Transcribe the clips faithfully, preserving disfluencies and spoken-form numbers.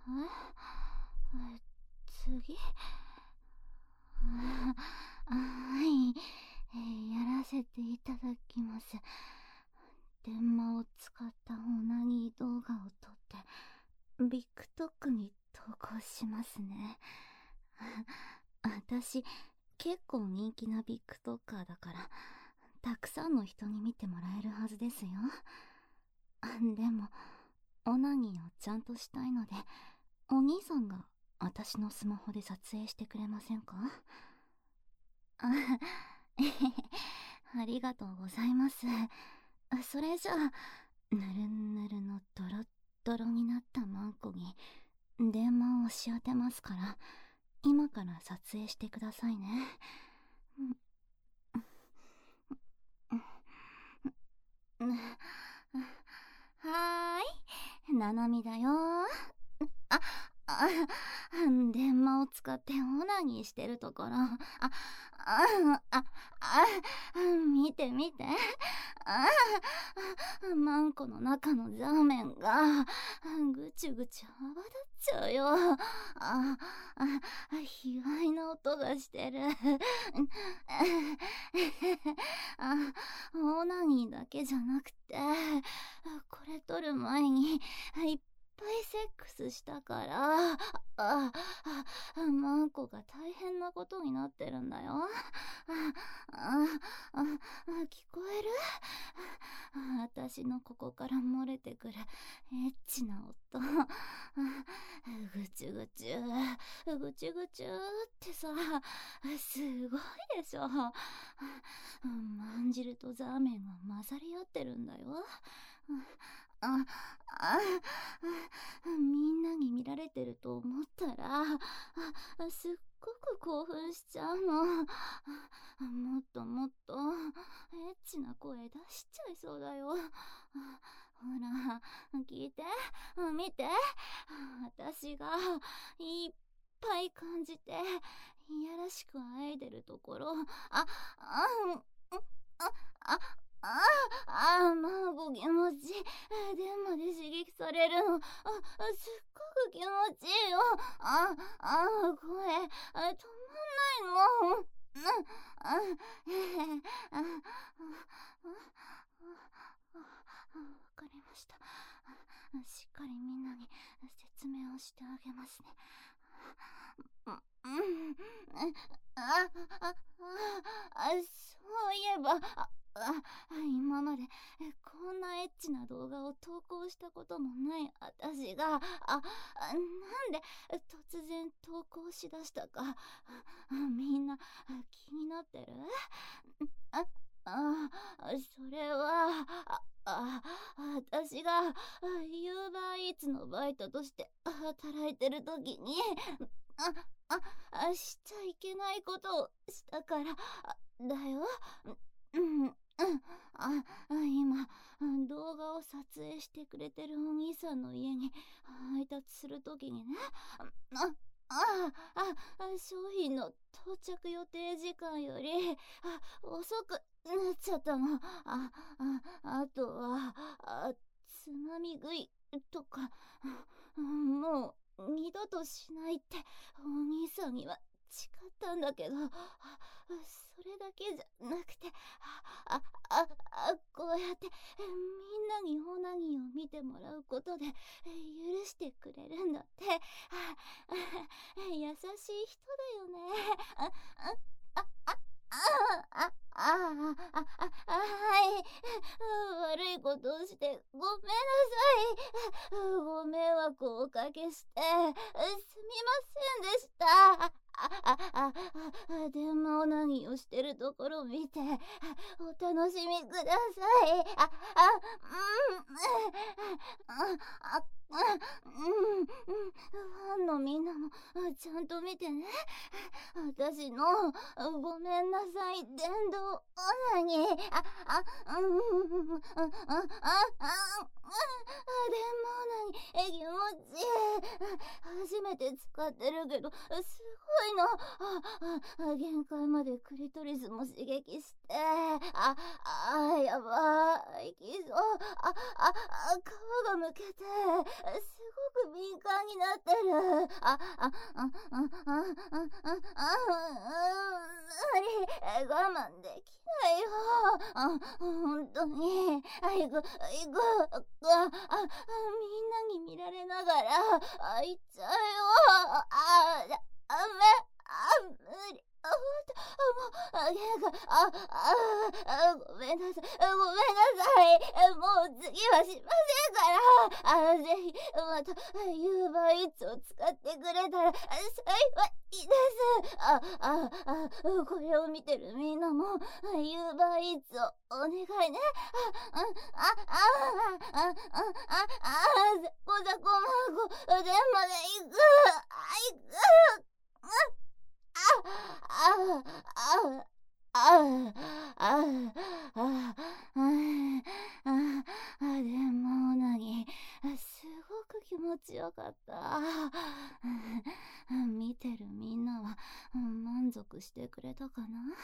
え次はい、えー、やらせていただきます。電話を使ったオナニー動画を撮ってビッグトックに投稿しますね。私結構人気なビッグトッカーだからたくさんの人に見てもらえるはずですよ。でもオナニーをちゃんとしたいのでお兄さんが私のスマホで撮影してくれませんか？あありがとうございます。それじゃあぬるぬるのドロッドロになったマンコに電話を押し当てますから今から撮影してくださいね。はーい、ななみだよ。あ、あ、電話を使ってオナニーしてるところ、あ、あ、あ、あ、見て見て。あ、マンコの中のザーメンがぐちゅぐちゅ泡立っちゃうよ。あ、あ、卑猥な音がしてる。あ、オナニーだけじゃなくてこれ撮る前にいっぱいセックスしたからああマンコが大変なことになってるんだよ。あああ聞こえる？私のここから漏れてくるエッチな音。ぐちゅぐちゅぐちゅぐちゅってさすごいでしょ。まんじるとザーメンが混ざり合ってるんだよ。ああみんなに見られてると思ったらあすっごく興奮しちゃうの。もっともっとエッチな声出しちゃいそうだよ。ほら聞いて見て、私がいっぱい感じていやらしくあえいでるところ、ああああああ、まあご気持ち電話で刺激されるの、あすっごく気持ちいいよ。ああ声止まんないの。うんあああわかりました。しっかりみんなに説明をしてあげますね。うんああああそういえばああ今までこんなエッチな動画を投稿したこともない私があなんで突然投稿しだしたかみんな気になってる？ああそれはああ私がユーバーイーツのバイトとして働いてる時にああしちゃいけないことをしたからだよ。うんうんあ今動画を撮影してくれてるお兄さんの家に配達するときにねあああ商品の到着予定時間よりあ遅くなっちゃったの。あああとはあつまみ食いとかもう二度としないってお兄さんには誓ったんだけどそれだけじゃなくてああああこうやってみんなにオナニーを見てもらうことで許してくれるんだって。優しい人だよね。ああああああああはい悪いことをしてごめんなさい。ご迷惑をおかけしてすみませんでした。ああああでも何をしてるところを見てお楽しみください。ああうんああうんファンのみんなもちゃんと見てね。私のごめんなさい電動オナニーああうんあああでもオナニーえ気持ちいい。初めて使ってるけどすごいの。 あ、限界までクリトリスも刺激して、あ、あ、やばい、きそう、あ、あ、あ、皮がむけて、すごく敏感になってる。あ、あ、あ、あ、あ、あ、あ、あ、無理、我慢できないよ。あ、ほんとに、あ、行く、行く、あ、あ、みんなに見られながら、あ、行っちゃうよ。あ、あ、ダメ、あ、無理。あ、ほんと、あ、もう、あ、げが、あ、あ、あ、ごめんなさい、ごめんなさい。もう次はしませんから。あ、ぜひ、また、ユーバーイーツを使ってくれたら、幸いです。あ、あ、あ、これを見てるみんなも、ユーバーイーツをお願いね。あ、あ、あ、あ、あ、あ、あ、あ、ザコザコマーゴ、電まで行く。あ、行く。あ、あ、あ、あ、あ、あ、あ、あ、あ、でもなに、すごく気持ちよかった。見てるみんなは満足してくれたかな。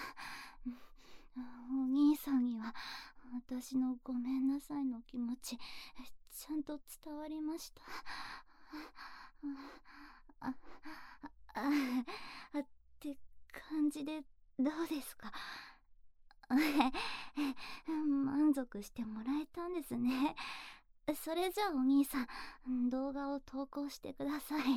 お兄さんには私のごめんなさいの気持ちちゃんと伝わりました。あ、あ、あ、って感じでどうですか？満足してもらえたんですね。それじゃあお兄さん、動画を投稿してください。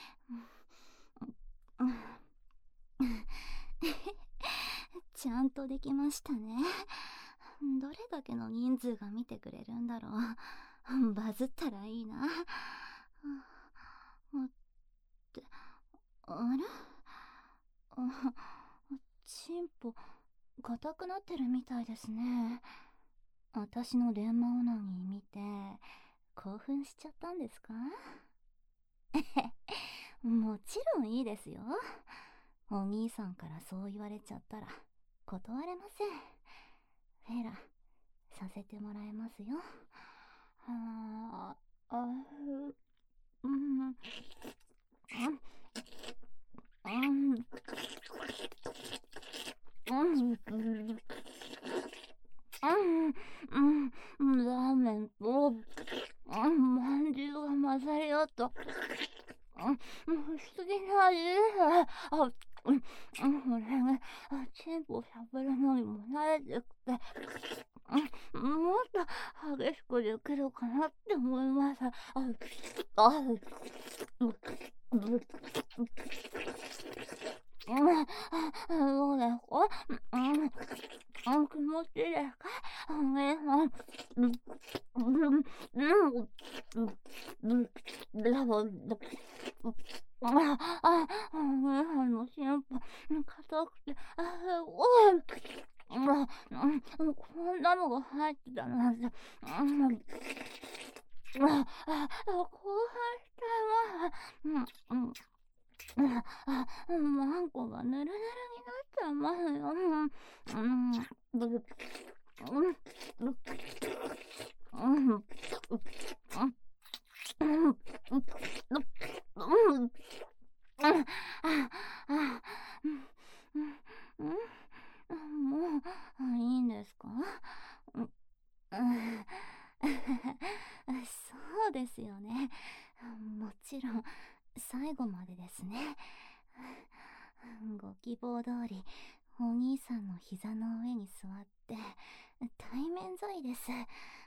ちゃんとできましたね。どれだけの人数が見てくれるんだろう。バズったらいいな。って、あれ？チンポ硬くなってるみたいですね。私のレンマオナニー見て興奮しちゃったんですか？もちろんいいですよ。お兄さんからそう言われちゃったら断れません。フェラさせてもらいますよ。ああ、うん、うん、うん、うん、ラーメンと、うん、まんじゅうが混ざり合った。うん、不思議な味です。あ、うん、これね、チンポしゃべるのにも慣れてきて、うん、もっと激しくできるかなって思います。あ、あ、うん、どうですか？うん、気持ちいいですか？お姉さん。うん、うん、うん、うん、あ、あ、お姉さんのシンポ、硬くて、あ、すごい。うん、こんなのが入ってたなんて、うん、あ、あ、興奮しちゃいます。うん、うん。あ、マンコがぬるぬるになっちゃいますよ。うん、うん、うん、うん、うん、もういいんですか？そうですよね。もちろん最後までですね。ご希望通りお兄さんの膝の上に座って対面沿いです。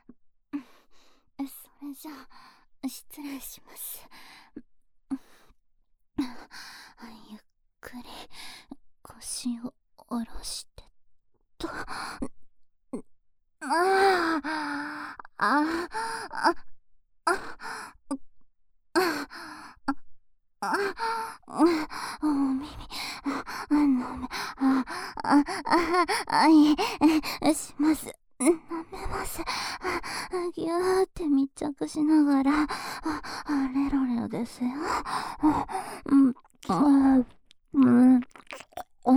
それじゃあ失礼します。ゆっくり腰を下ろしてと。ああ、ああ、ああ、あ、お耳、あ、飲め、あ、あ、あ、あ、いえ、します。飲めます。ぎゅーって密着しながら、あ、レロレロですよ。うん、うん、うん、うん、うん、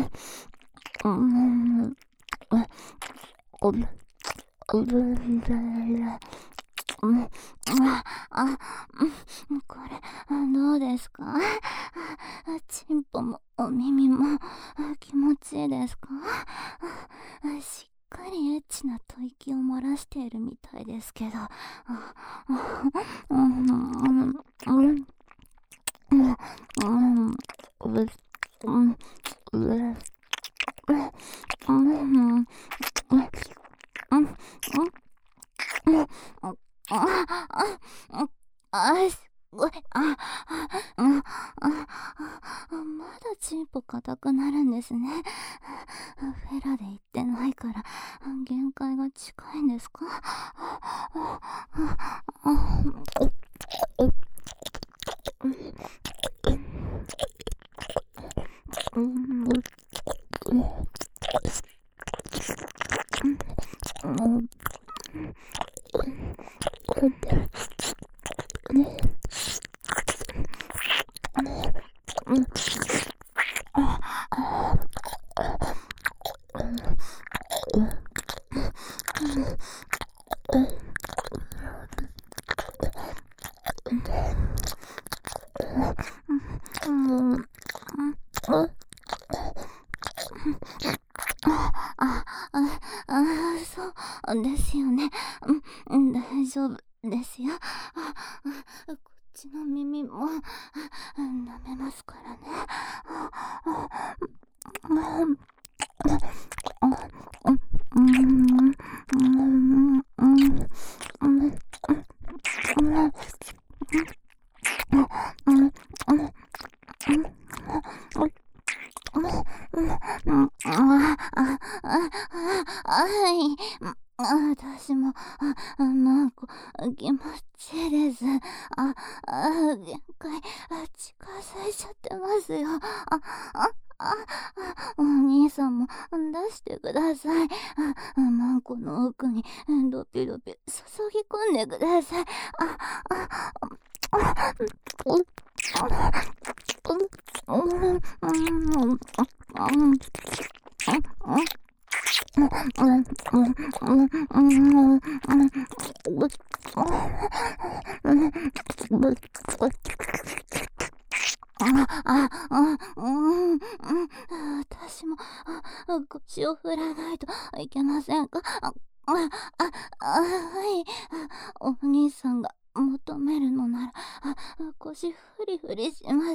うん、うん、 うん、あ、あ、うん、これ、どうですか？チンポもお耳も気持ちいいですか？しっかりエッチな吐息を漏らしているみたいですけど。うん、うん、うん、うん、うん、うん、うん、あ、すごい。あ、あ、うん、あ、あ、まだチンポ硬くなるんですね。フェラで言ってないから、限界が近いんですか？あ、あ、あ、そうですよね。うん、大丈夫ですよ。あ、こっちの耳も舐めますからね。はい。私も、あ、なんか、気持ちいいです。あ、あ、限界、近づいちゃってますよ。あ、あ、あ、お兄さんも出してください。あ、マンコの奥にドピドピ注ぎ込んでください。あ、あ、あ、う、うん、うん、うん、うん、私も腰を振らないといけませんか？あ、あ、あ、はい。お兄さんが求めるのなら腰フリフリします。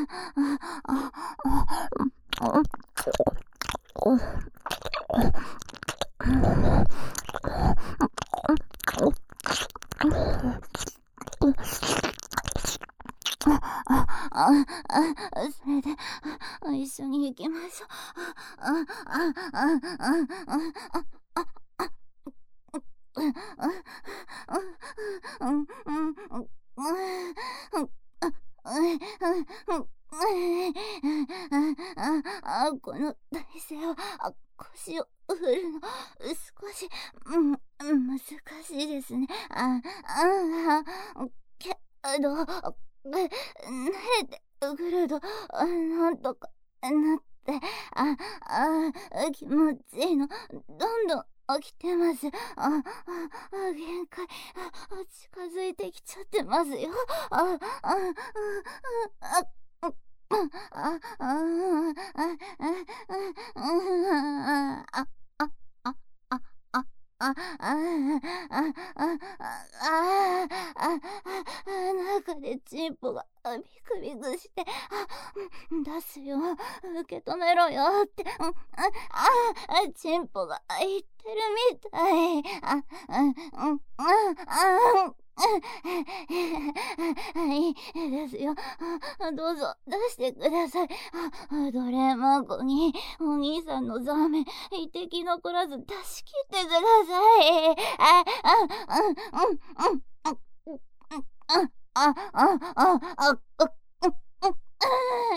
あ、あ、あ、それで一緒に行きましょう。あ、あ、あ、あ、あ、あ、この体勢を腰を振るの少し、うん、難しいですね。あ、あ、けど、慣れてくるとなんとかなって、あ、あ、気持ちいいのどんどん起きてます。あ、あ、限界近づいてきちゃってますよ。あ、あ、あ、あ、あ、あ、あ、あ、あ、あ、あ、あ、あ、あ、あ、中でチンポがビクビクして、あ、出すよ、受け止めろよって、あ、あ、チンポが言ってるみたい。あ、うん、あ、あ、いいですよ。どうぞ出してください。ドレマンコにお兄さんのザーメン一滴残らず出し切ってください。あ、あ、うん、うん、うん、うん、うん、あ、あ、あ、あ、あ、あ、あ、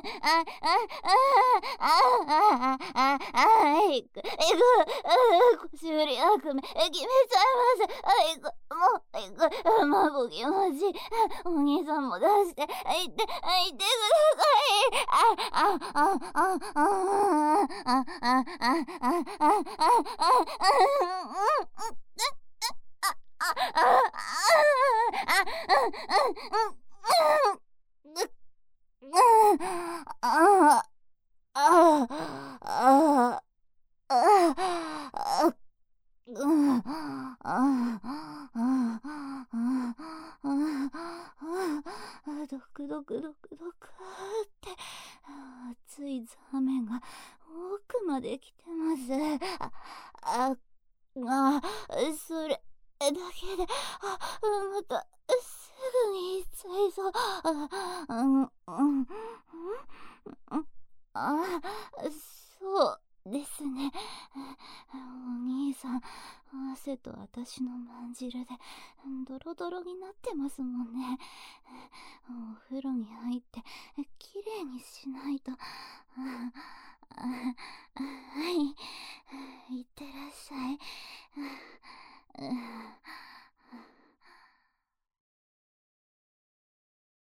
あ、あ、あ、あ、いく、いく、腰振り悪夢、決めちゃいます。あ、いく、もう、いく、まご気持ちいい。お兄さんも出して、いって、いってください。あ、あ、あ、あ、あ、あ、あ、あ、あ、あ、あ、あ、あ、 ドクドクドクドクって熱いザーメンが奥まで来てます。あ、あ、それだけで、あ、またすぐに行っちゃいそう。あ、うん、うん、うん、あ、そうですね。お兄さん、汗と私のまんじるでドロドロになってますもんね。お風呂に入ってきれいにしないと。はい、いってらっしゃい。